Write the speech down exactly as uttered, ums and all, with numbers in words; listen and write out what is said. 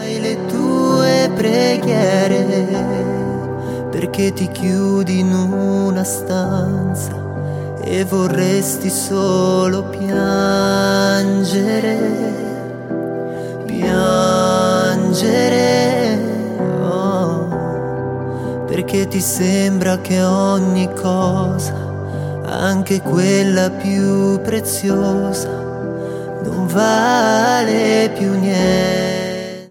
Fai le tue preghiere perché ti chiudi in una stanza e vorresti solo piangere, piangere, oh, perché ti sembra che ogni cosa, anche quella più preziosa, non vale più niente.